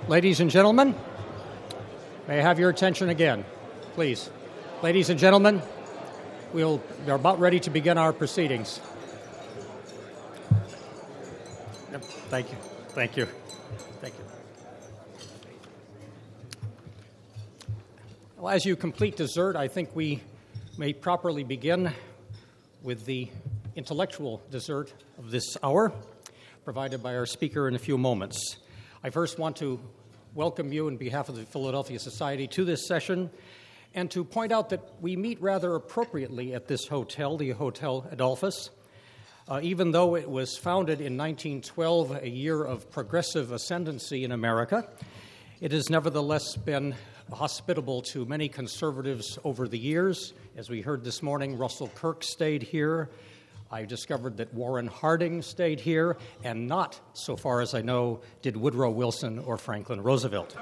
Ladies and gentlemen, may I have your attention again, please? Ladies and gentlemen, we're about ready to begin our proceedings. Yep, thank you. Thank you. Thank you. Well, as you complete dessert, I think we may properly begin with the intellectual dessert of this hour, provided by our speaker in a few moments. I first want to welcome you on behalf of the Philadelphia Society to this session and to point out that we meet rather appropriately at this hotel, the Hotel Adolphus. Even though it was founded in 1912, a year of progressive ascendancy in America, it has nevertheless been hospitable to many conservatives over the years. As we heard this morning, Russell Kirk stayed here. I discovered that Warren Harding stayed here, and not, so far as I know, did Woodrow Wilson or Franklin Roosevelt.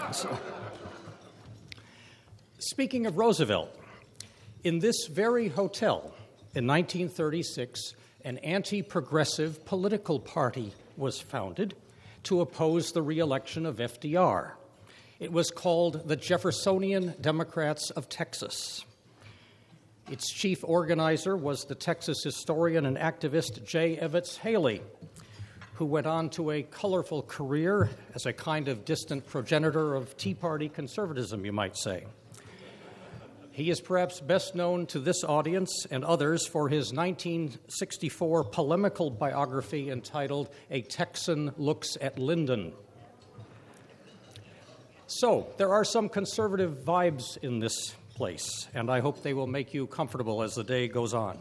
Speaking of Roosevelt, in this very hotel in 1936, an anti-progressive political party was founded to oppose the re-election of FDR. It was called the Jeffersonian Democrats of Texas. Its chief organizer was the Texas historian and activist J. Evetts Haley, who went on to a colorful career as a kind of distant progenitor of Tea Party conservatism, you might say. He is perhaps best known to this audience and others for his 1964 polemical biography entitled A Texan Looks at Lyndon. So, there are some conservative vibes in this place, and I hope they will make you comfortable as the day goes on.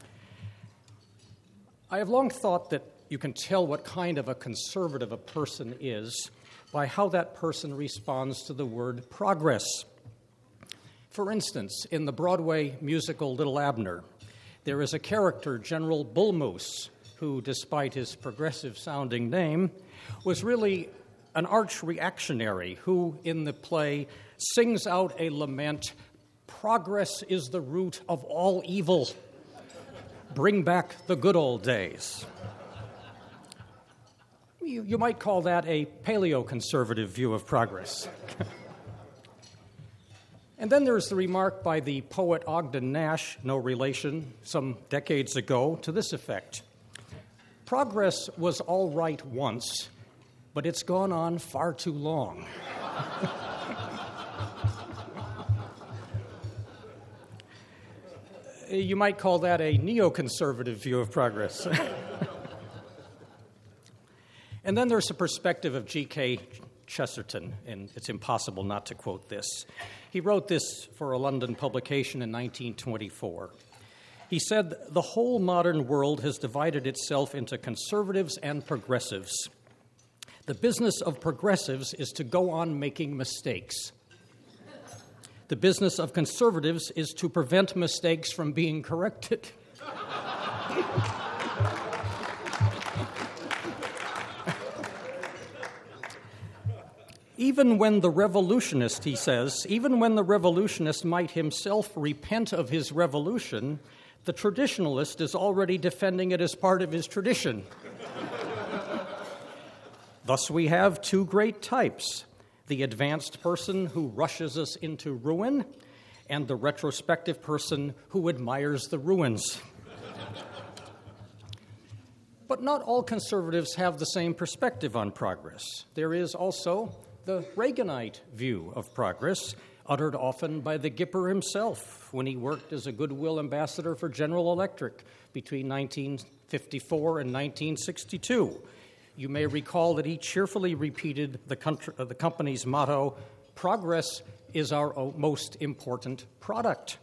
I have long thought that you can tell what kind of a conservative a person is by how that person responds to the word progress. For instance, in the Broadway musical Little Abner, there is a character, General Bull Moose, who, despite his progressive-sounding name, was really an arch-reactionary who, in the play, sings out a lament, "Progress is the root of all evil. Bring back the good old days." You might call that a paleoconservative view of progress. And then there's the remark by the poet Ogden Nash, no relation, some decades ago, to this effect: "Progress was all right once, but it's gone on far too long." You might call that a neoconservative view of progress. And then there's the perspective of G.K. Chesterton, and it's impossible not to quote this. He wrote this for a London publication in 1924. He said, "The whole modern world has divided itself into conservatives and progressives. The business of progressives is to go on making mistakes. The business of conservatives is to prevent mistakes from being corrected." Even when the revolutionist, he says, even when the revolutionist might himself repent of his revolution, the traditionalist is already defending it as part of his tradition. Thus we have two great types: the advanced person who rushes us into ruin, and the retrospective person who admires the ruins. But not all conservatives have the same perspective on progress. There is also the Reaganite view of progress, uttered often by the Gipper himself when he worked as a goodwill ambassador for General Electric between 1954 and 1962. You may recall that he cheerfully repeated the company's motto, "Progress is our most important product."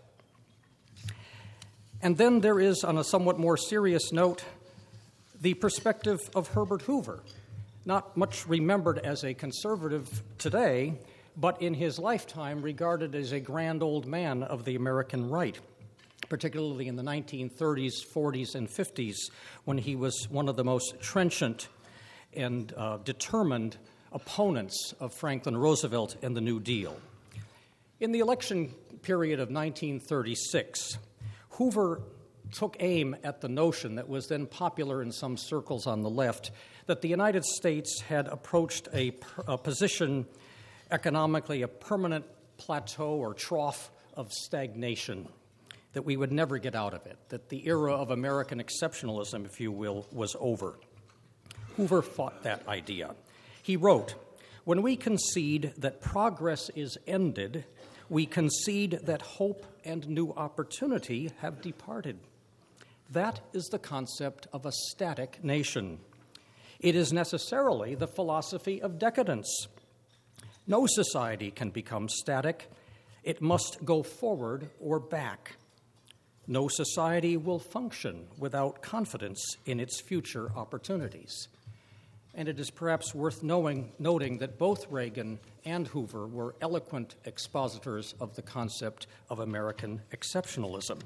And then there is, on a somewhat more serious note, the perspective of Herbert Hoover, not much remembered as a conservative today, but in his lifetime regarded as a grand old man of the American right, particularly in the 1930s, 40s, and 50s, when he was one of the most trenchant and determined opponents of Franklin Roosevelt and the New Deal. In the election period of 1936, Hoover took aim at the notion that was then popular in some circles on the left that the United States had approached a position economically, a permanent plateau or trough of stagnation, that we would never get out of it, that the era of American exceptionalism, if you will, was over. Hoover fought that idea. He wrote, "When we concede that progress is ended, we concede that hope and new opportunity have departed. That is the concept of a static nation. It is necessarily the philosophy of decadence. No society can become static. It must go forward or back. No society will function without confidence in its future opportunities." And it is perhaps worth noting that both Reagan and Hoover were eloquent expositors of the concept of American exceptionalism.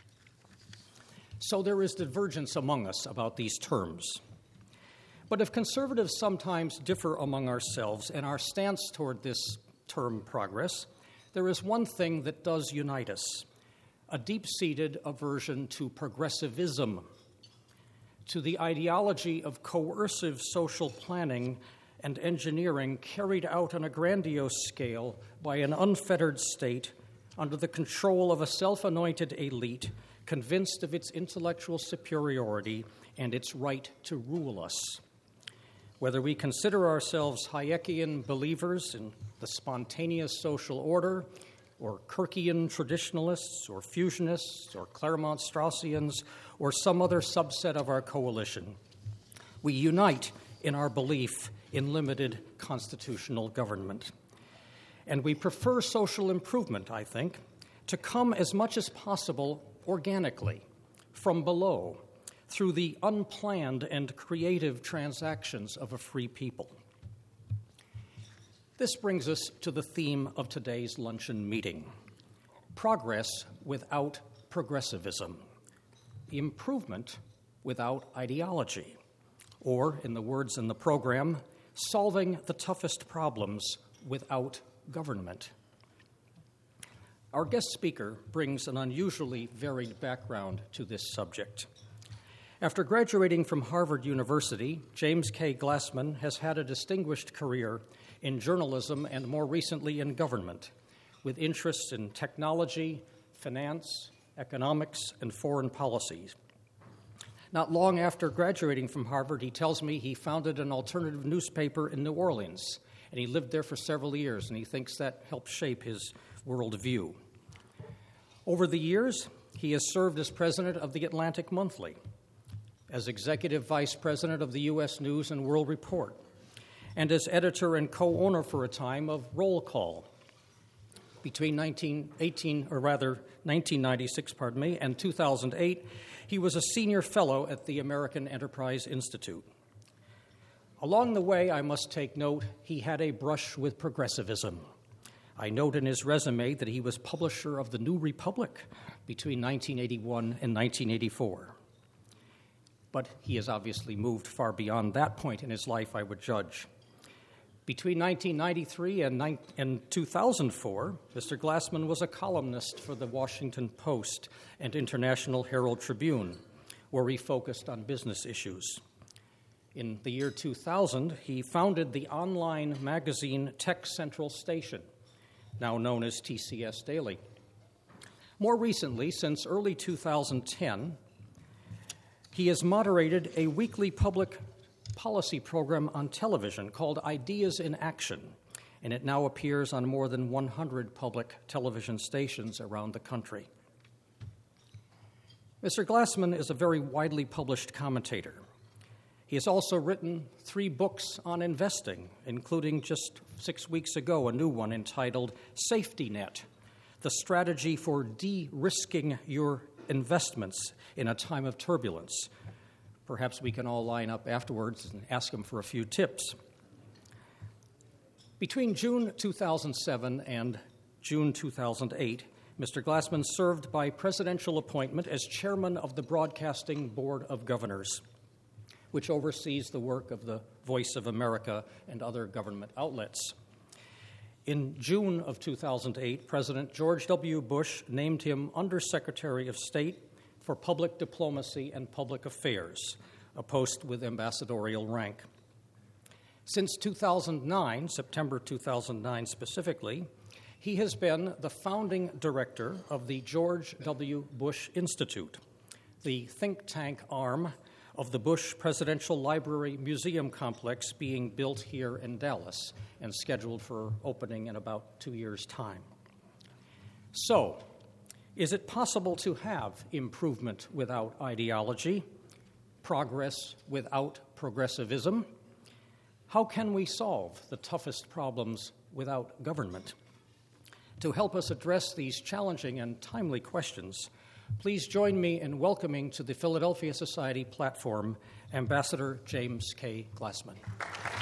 So there is divergence among us about these terms. But if conservatives sometimes differ among ourselves in our stance toward this term progress, there is one thing that does unite us: a deep-seated aversion to progressivism, to the ideology of coercive social planning and engineering carried out on a grandiose scale by an unfettered state under the control of a self-anointed elite convinced of its intellectual superiority and its right to rule us. Whether we consider ourselves Hayekian believers in the spontaneous social order, or Kirkian traditionalists, or fusionists, or Claremont Straussians, or some other subset of our coalition, we unite in our belief in limited constitutional government. And we prefer social improvement, I think, to come as much as possible organically, from below, through the unplanned and creative transactions of a free people. This brings us to the theme of today's luncheon meeting: progress without progressivism, improvement without ideology, or, in the words in the program, solving the toughest problems without government. Our guest speaker brings an unusually varied background to this subject. After graduating from Harvard University, James K. Glassman has had a distinguished career in journalism and more recently in government, with interests in technology, finance, economics, and foreign policies. Not long after graduating from Harvard, he tells me he founded an alternative newspaper in New Orleans, and he lived there for several years, and he thinks that helped shape his worldview. Over the years, he has served as president of the Atlantic Monthly, as executive vice president of the U.S. News and World Report, and as editor and co-owner for a time of Roll Call. Between 1996 and 2008, he was a senior fellow at the American Enterprise Institute. Along the way, I must take note, he had a brush with progressivism. I note in his resume that he was publisher of the New Republic between 1981 and 1984. But he has obviously moved far beyond that point in his life, I would judge. Between 1993 and 2004, Mr. Glassman was a columnist for the Washington Post and International Herald Tribune, where he focused on business issues. In the year 2000, he founded the online magazine Tech Central Station, now known as TCS Daily. More recently, since early 2010, he has moderated a weekly public policy program on television called Ideas in Action, and it now appears on more than 100 public television stations around the country. Mr. Glassman is a very widely published commentator. He has also written 3 books on investing, including just 6 weeks ago a new one entitled Safety Net: The Strategy for De-Risking Your Investments in a Time of Turbulence. Perhaps we can all line up afterwards and ask him for a few tips. Between June 2007 and June 2008, Mr. Glassman served by presidential appointment as chairman of the Broadcasting Board of Governors, which oversees the work of the Voice of America and other government outlets. In June of 2008, President George W. Bush named him Undersecretary of State for Public Diplomacy and Public Affairs, a post with ambassadorial rank. Since 2009, September 2009 specifically, he has been the founding director of the George W. Bush Institute, the think tank arm of the Bush Presidential Library Museum complex being built here in Dallas and scheduled for opening in about 2 years' time. So, is it possible to have improvement without ideology, progress without progressivism? How can we solve the toughest problems without government? To help us address these challenging and timely questions, please join me in welcoming to the Philadelphia Society platform Ambassador James K. Glassman.